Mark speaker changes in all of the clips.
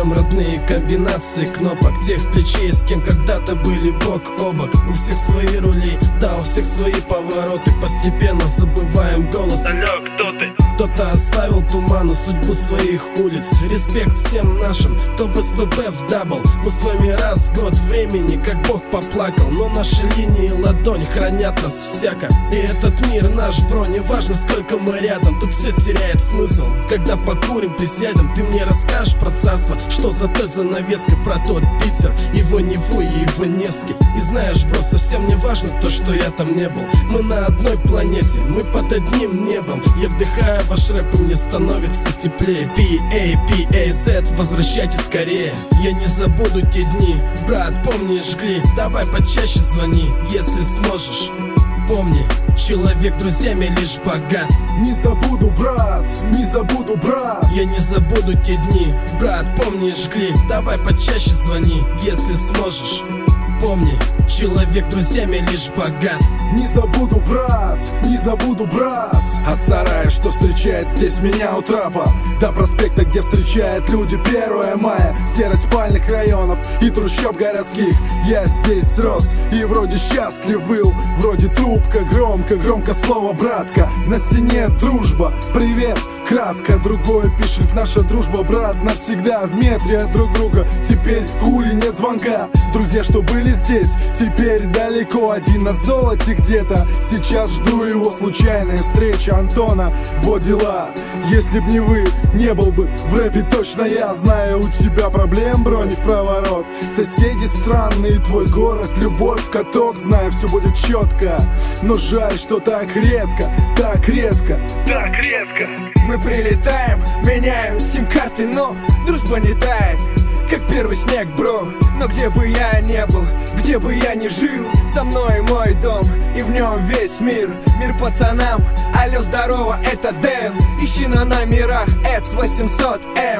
Speaker 1: нам родные комбинации кнопок тех плечей, с кем когда-то были бок о бок. У всех свои рули, да, у всех свои повороты. Постепенно забываем голос.
Speaker 2: Алло, кто ты?
Speaker 1: Кто-то оставил туману судьбу своих улиц. Респект всем нашим, кто в СПБ вдабл. Мы с вами раз в год времени, как Бог поплакал. Но наши линии ладонь хранят нас всяко. И этот мир наш, бро, не важно сколько мы рядом. Тут все теряет смысл, когда покурим, присядем. Ты мне расскажешь про царство, что за той занавеской, про тот Питер, его Неву и его Невский. И знаешь, бро, совсем не важно то, что я там не был. Мы на одной планете, мы под одним небом. Я вдыхаю ваш рэп, и мне становится теплее. P-A-P-A-Z, возвращайтесь скорее. Я не забуду те дни, брат, помни, жгли. Давай почаще звони, если сможешь. Помни, человек друзьями лишь богат.
Speaker 3: Не забуду, брат, не забуду, брат.
Speaker 1: Я не забуду те дни, брат, помни, жгли. Давай почаще звони, если сможешь. Помни, человек друзьями лишь богат.
Speaker 3: Не забуду, брат, не забуду, брат. От сарая, что встречает здесь меня у трапа, до проспекта, где встречают люди 1 мая. Серость спальных районов и трущоб городских. Я здесь рос и вроде счастлив был. Вроде трубка, громко слово братка. На стене дружба, привет, кратко. Другое пишет: наша дружба, брат, навсегда в метре от друг друга. Теперь хули нет звонка. Друзья, что были здесь, теперь далеко. Один на золоте где-то, сейчас жду его. Случайная встреча Антона, во дела. Если б не вы, не был бы в рэпе точно я. Знаю, у тебя проблем, бро, не в проворот. Соседи странные, твой город, любовь в каток. Знаю, все будет четко, но жаль, что так редко, так редко,
Speaker 2: так редко.
Speaker 4: Мы прилетаем, меняем сим-карты, но дружба не тает, как первый снег, бро. Но где бы я не был, где бы я ни жил, со мной мой дом, и в нем весь мир. Мир пацанам, алло, здорово, это Дэн. Ищи на номерах S800M.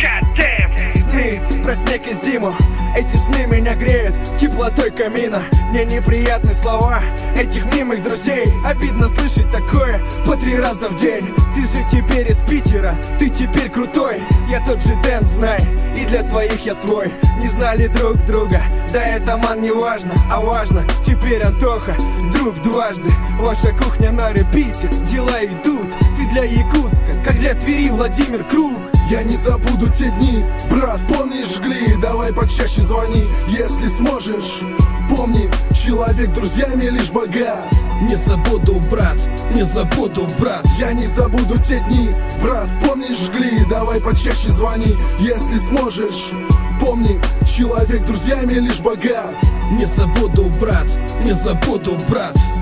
Speaker 4: Сны про снег и зиму, эти сны меня греют теплотой камина. Мне неприятны слова этих мнимых друзей. Обидно слышать такое по 3 раза в день. Ты же теперь из Питера, ты теперь крутой. Я тот же Дэн, знай, и для своих я свой. Не знали друг друга, да это, ман, не важно. А важно, теперь Антоха, друг дважды. Ваша кухня на репите, дела идут. Ты для Якутска, как для Твери Владимир Круг.
Speaker 3: Я не забуду те дни, брат, помни, жгли. Давай почаще звони, если сможешь. Помни, человек друзьями лишь богат.
Speaker 1: Не забуду, брат, не забуду, брат.
Speaker 3: Я не забуду те дни, брат, помни, жгли. Давай почаще звони, если сможешь. Помни, человек друзьями лишь богат.
Speaker 1: Не забуду, брат, не забуду, брат.